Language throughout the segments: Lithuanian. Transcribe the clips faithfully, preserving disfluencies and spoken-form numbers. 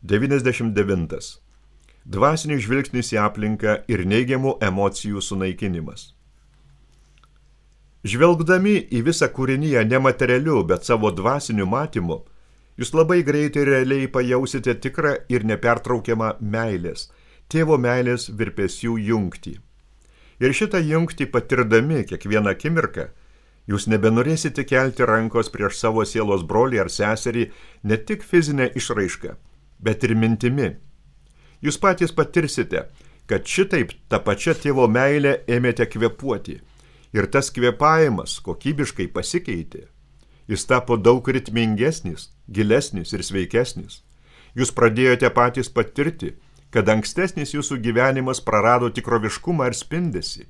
devyniasdešimt devintas. Dvasinis žvilgsnis į aplinką ir neigiamų emocijų sunaikinimas. Žvelgdami į visą kūriniją nematerialiu, bet savo dvasiniu matymu, jūs labai greitai realiai pajausite tikrą ir nepertraukiamą meilės, tėvo meilės virpesių jungtį. Ir šitą jungtį patirdami kiekvieną akimirką, jūs nebenorėsite kelti rankos prieš savo sielos brolį ar seserį ne tik fizinę išraišką, bet ir mintimi. Jūs patys patirsite, kad šitaip tą pačią tėvo meilę ėmėte kvėpuoti. Ir tas kvėpavimas kokybiškai pasikeitė. Jis tapo daug ritmingesnis, gilesnis ir sveikesnis. Jūs pradėjote patys patirti, kad ankstesnis jūsų gyvenimas prarado tikroviškumą ir spindesį.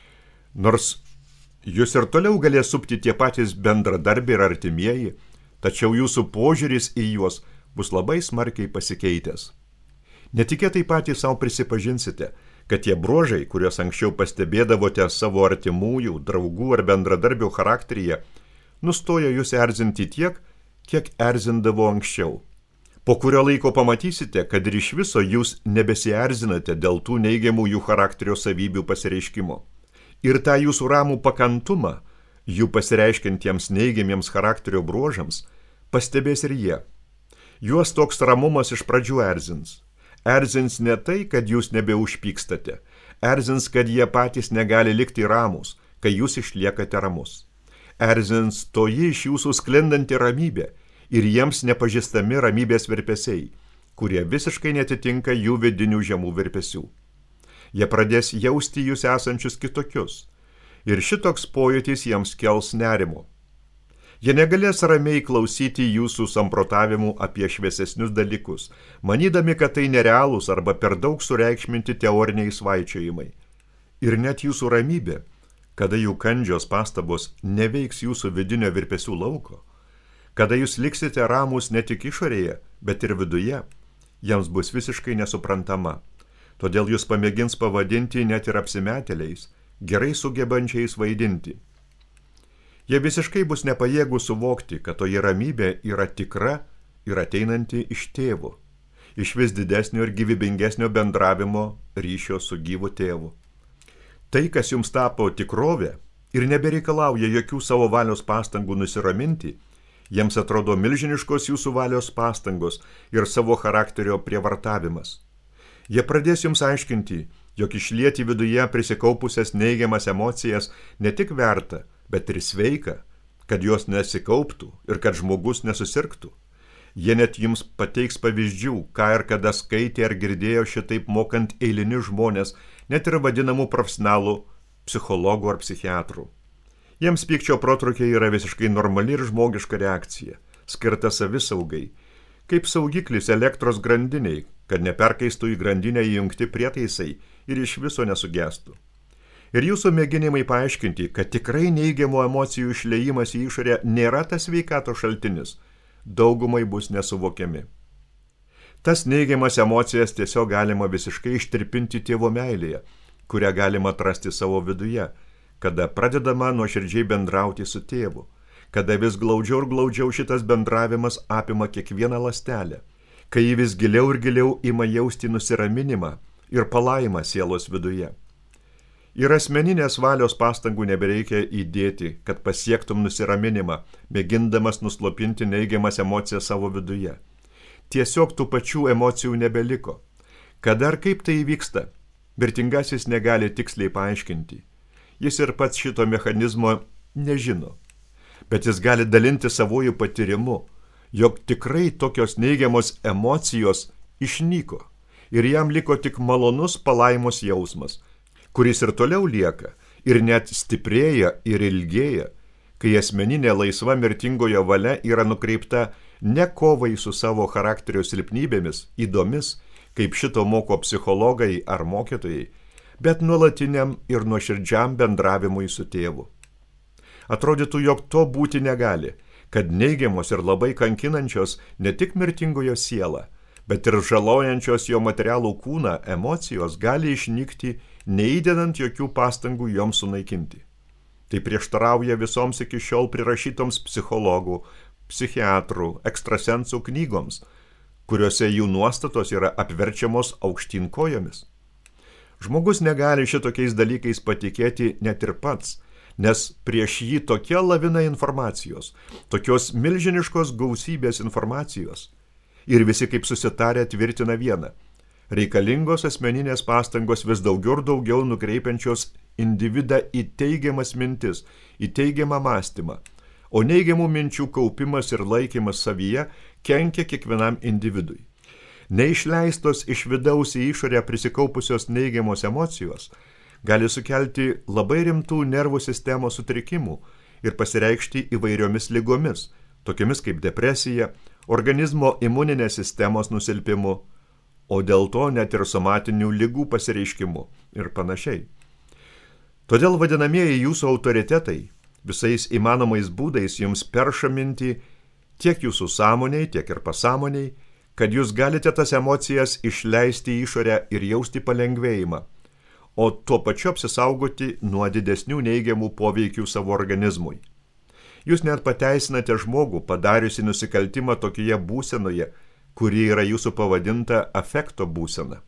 Nors jūs ir toliau galės supti tie patys bendradarbiai ir artimieji, tačiau jūsų požiūris į juos bus labai smarkiai pasikeitęs. Netikėtai patys savo prisipažinsite, kad tie bruožai, kuriuos anksčiau pastebėdavote savo artimųjų, draugų ar bendradarbių charakteryje, nustojo jūs erzinti tiek, kiek erzindavo anksčiau. Po kurio laiko pamatysite, kad ir iš viso jūs nebesierzinate dėl tų neigiamų jų charakterio savybių pasireiškimo. Ir tą jūsų ramų pakantumą, jų pasireiškintiems neigiamiems charakterio bruožams, pastebės ir jie. Juos toks ramumas iš pradžių erzins. Erzins ne tai, kad jūs nebeužpykstate. Erzins, kad jie patys negali likti ramus, kai jūs išliekate ramus. Erzins toji iš jūsų sklindanti ramybė ir jiems nepažįstami ramybės virpesiai, kurie visiškai netitinka jų vidinių žemų virpesių. Jie pradės jausti jūs esančius kitokius ir šitoks pojūtis jiems kels nerimo. Jie negalės ramiai klausyti jūsų samprotavimų apie šviesesnius dalykus, manydami, kad tai nerealūs arba per daug sureikšminti teoriniai svaičiojimai. Ir net jūsų ramybė, kada jų kandžios pastabos neveiks jūsų vidinio virpesių lauko, kada jūs liksite ramus ne tik išorėje, bet ir viduje, jiems bus visiškai nesuprantama. Todėl jūs pamėgins pavadinti net ir apsimetėliais, gerai sugebančiais vaidinti. Jie visiškai bus nepajėgūs suvokti, kad toji ramybė yra tikra ir ateinanti iš tėvo, iš vis didesnio ir gyvybingesnio bendravimo ryšio su gyvu tėvu. Tai, kas jums tapo tikrovė ir nebereikalauja jokių savo valios pastangų nusiraminti, jiems atrodo milžiniškos jūsų valios pastangos ir savo charakterio prievartavimas. Jie pradės jums aiškinti, jog išlieti viduje prisikaupusias neigiamas emocijas ne tik verta, bet ir sveika, kad jos nesikauptų ir kad žmogus nesusirgtų. Jie net jums pateiks pavyzdžių, ką ir kada skaitė ar girdėjo šitaip mokant eilinius žmonės, net ir vadinamų profesionalų, psichologų ar psichiatrų. Jiems pykčio protrukiai yra visiškai normali ir žmogiška reakcija, skirta savisaugai, kaip saugiklis elektros grandiniai, kad neperkaistų į grandinę įjungti prietaisai ir iš viso nesugestų. Ir jūsų mėginimai paaiškinti, kad tikrai neigiamų emocijų išliejimas į išorę nėra tas sveikatos šaltinis, daugumai bus nesuvokiami. Tas neigiamas emocijas tiesiog galima visiškai ištirpinti tėvo meilėje, kurią galima atrasti savo viduje, kada pradedama nuoširdžiai bendrauti su tėvu, kada vis glaudžiau ir glaudžiau šitas bendravimas apima kiekvieną ląstelę, kai jį vis giliau ir giliau ima jausti nusiraminimą ir palaimą sielos viduje. Ir asmeninės valios pastangų nebereikia įdėti, kad pasiektum nusiraminimą, mėgindamas nuslopinti neigiamas emocijas savo viduje. Tiesiog tų pačių emocijų nebeliko. Kada ar kaip tai įvyksta, mirtingasis negali tiksliai paaiškinti. Jis ir pats šito mechanizmo nežino. Bet jis gali dalinti savojų patyrimu, jog tikrai tokios neigiamos emocijos išnyko. Ir jam liko tik malonus palaimos jausmas, kuris ir toliau lieka, ir net stiprėja ir ilgėja, kai asmeninė laisva mirtingojo valia yra nukreipta ne kovai su savo charakterio silpnybėmis, įdomis, kaip šito moko psichologai ar mokytojai, bet nuolatiniam ir nuoširdžiam bendravimui su tėvu. Atrodytų, jog to būti negali, kad neigiamos ir labai kankinančios ne tik mirtingojo sielą, bet ir žalojančios jo materialų kūną emocijos gali išnykti, neįdedant jokių pastangų joms sunaikinti. Tai prieštarauja visoms iki šiol prirašytoms psichologų, psichiatrų, ekstrasensų knygoms, kuriuose jų nuostatos yra apverčiamos aukštyn kojomis. Žmogus negali šitokiais dalykais patikėti net ir pats, nes prieš jį tokia lavina informacijos, tokios milžiniškos gausybės informacijos. Ir visi kaip susitarę tvirtina vieną. Reikalingos asmeninės pastangos vis daugiau ir daugiau nukreipiančios individą į teigiamas mintis, į teigiamą mąstymą, o neigiamų minčių kaupimas ir laikymas savyje kenkia kiekvienam individui. Neišleistos iš vidaus į išorę prisikaupusios neigiamos emocijos gali sukelti labai rimtų nervų sistemos sutrikimų ir pasireikšti įvairiomis ligomis, tokiamis kaip depresija, organizmo imuninės sistemos nusilpimu, o dėl to net ir somatinių ligų pasireiškimu ir panašiai. Todėl vadinamieji jūsų autoritetai visais įmanomais būdais jums perša mintį tiek jūsų sąmoniai, tiek ir pasąmoniai, kad jūs galite tas emocijas išleisti į išorę ir jausti palengvėjimą, o tuo pačiu apsisaugoti nuo didesnių neigiamų poveikių savo organizmui. Jūs net pateisinate žmogų, padariusi nusikaltimą tokioje būsenoje, kuri yra jūsų pavadinta afekto būsena.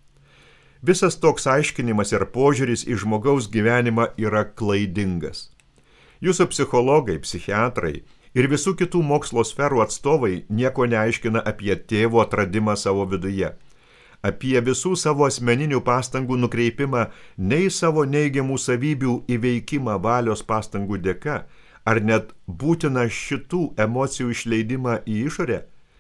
Visas toks aiškinimas ir požiūris į žmogaus gyvenimą yra klaidingas. Jūsų psichologai, psichiatrai ir visų kitų mokslo sferų atstovai nieko neaiškina apie tėvo atradimą savo viduje, apie visų savo asmeninių pastangų nukreipimą ne į savo neigiamų savybių įveikimą valios pastangų dėka, ar net būtiną šitų emocijų išleidimą į išorę,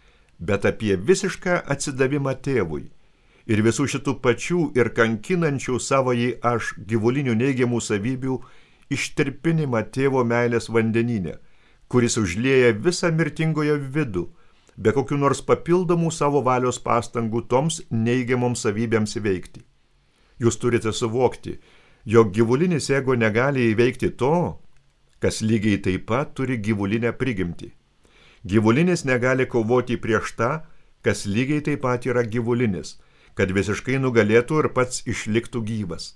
bet apie visišką atsidavimą tėvui ir visų šitų pačių ir kankinančių savąjį aš gyvulinių neigiamų savybių ištirpinimą tėvo meilės vandenyne, kuris užlieja visą mirtingojo vidų, be kokių nors papildomų savo valios pastangų toms neigiamoms savybėms įveikti. Jūs turite suvokti, jog gyvulinis ego negali įveikti to, kas lygiai taip pat turi gyvulinę prigimtį. Gyvulinis negali kovoti prieš tą, kas lygiai taip pat yra gyvulinis, kad visiškai nugalėtų ir pats išliktų gyvas.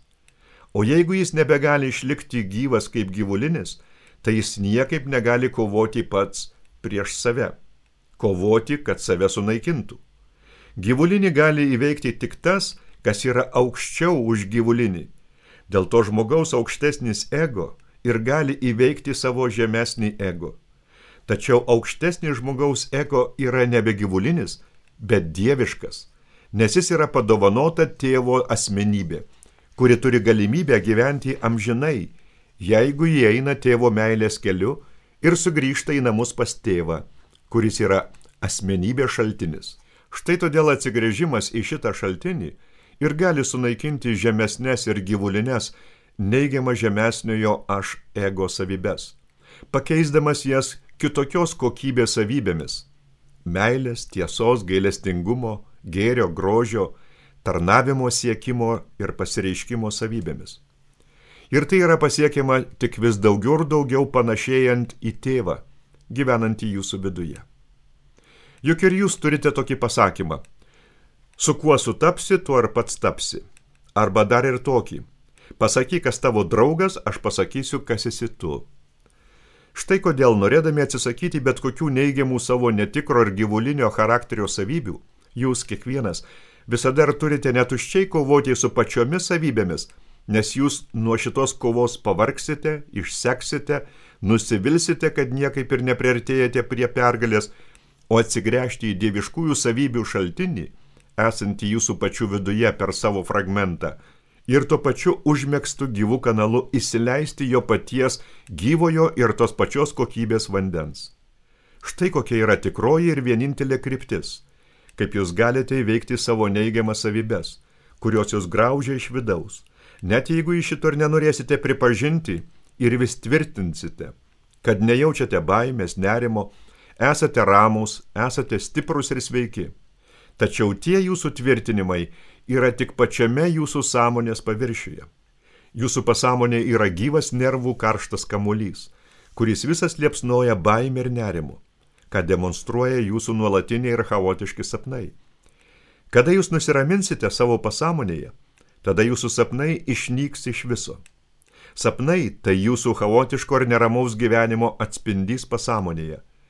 O jeigu jis nebegali išlikti gyvas kaip gyvulinis, tai jis niekaip negali kovoti pats prieš save, kovoti, kad save sunaikintų. Gyvulinį gali įveikti tik tas, kas yra aukščiau už gyvulinį. Dėl to žmogaus aukštesnis ego ir gali įveikti savo žemesnį ego. Tačiau aukštesnis žmogaus ego yra nebe gyvulinis, bet dieviškas, nes jis yra padovanota tėvo asmenybė, kuri turi galimybę gyventi amžinai, jeigu jie eina tėvo meilės keliu ir sugrįžta į namus pas tėvą, kuris yra asmenybės šaltinis. Štai todėl atsigręžimas į šitą šaltinį ir gali sunaikinti žemesnės ir gyvulines neigiamą žemesniojo aš ego savybes, pakeisdamas jas kitokios kokybės savybėmis – meilės, tiesos, gailestingumo, gėrio, grožio, tarnavimo siekimo ir pasireiškimo savybėmis. Ir tai yra pasiekiama tik vis daugiau ir daugiau panašėjant į tėvą, gyvenantį jūsų viduje. Juk ir jūs turite tokį pasakymą – su kuo sutapsi, tuo ir pats tapsi. Arba dar ir tokį – pasakyk, kas tavo draugas, aš pasakysiu, kas esi tu. Štai kodėl, norėdami atsisakyti bet kokių neigiamų savo netikro ir gyvulinio charakterio savybių, jūs kiekvienas visada ir turite netuščiai kovoti su pačiomis savybėmis, nes jūs nuo šitos kovos pavargsite, išseksite, nusivilsite, kad niekaip ir nepriartėjate prie pergalės, o atsigręžti į dieviškųjų savybių šaltinį, esantį jūsų pačių viduje per savo fragmentą, ir tuo pačiu užmegztų gyvų kanalu įsileisti jo paties gyvojo ir tos pačios kokybės vandens. Štai kokia yra tikroji ir vienintelė kryptis, kaip jūs galite įveikti savo neigiamas savybes, kurios jūs graužia iš vidaus, net jeigu iš šito ir nenorėsite pripažinti ir vis tvirtinsite, kad nejaučiate baimės, nerimo, esate ramūs, esate stiprus ir sveiki. Tačiau tie jūsų tvirtinimai yra tik pačiame jūsų sąmonės paviršiuje. Jūsų pasąmonė yra gyvas nervų karštas kamuolys, kuris visas liepsnoja baimė ir nerimu, ką demonstruoja jūsų nuolatiniai ir chaotiški sapnai. Kada jūs nusiraminsite savo pasąmonėje, tada jūsų sapnai išnyks iš viso. Sapnai tai jūsų chaotiško ir neramaus gyvenimo atspindys pasąmonėje.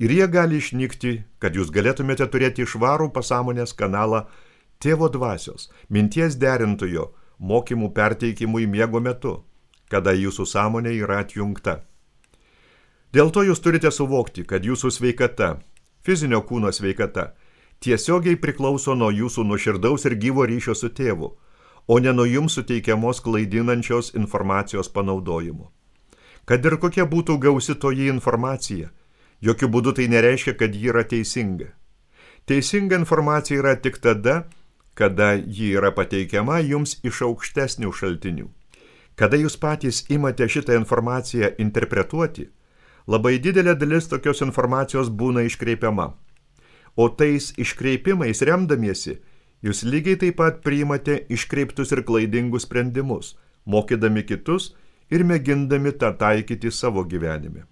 Ir jie gali išnykti, kad jūs galėtumėte turėti švarų pasąmonės kanalą tėvo dvasios, minties derintojo, mokymų perteikimui miego metu, kada jūsų sąmonė yra atjungta. Dėl to jūs turite suvokti, kad jūsų sveikata, fizinio kūno sveikata, tiesiogiai priklauso nuo jūsų nuoširdaus ir gyvo ryšio su tėvu, o ne nuo jums suteikiamos klaidinančios informacijos panaudojimo. Kad ir kokia būtų gausi toji informacija, jokių būdų tai nereiškia, kad ji yra teisinga. Teisinga informacija yra tik tada, kada ji yra pateikiama jums iš aukštesnių šaltinių. Kada jūs patys imate šitą informaciją interpretuoti, labai didelė dalis tokios informacijos būna iškreipiama. O tais iškreipimais remdamiesi, jūs lygiai taip pat priimate iškreiptus ir klaidingus sprendimus, mokydami kitus ir mėgindami tą taikyti savo gyvenime.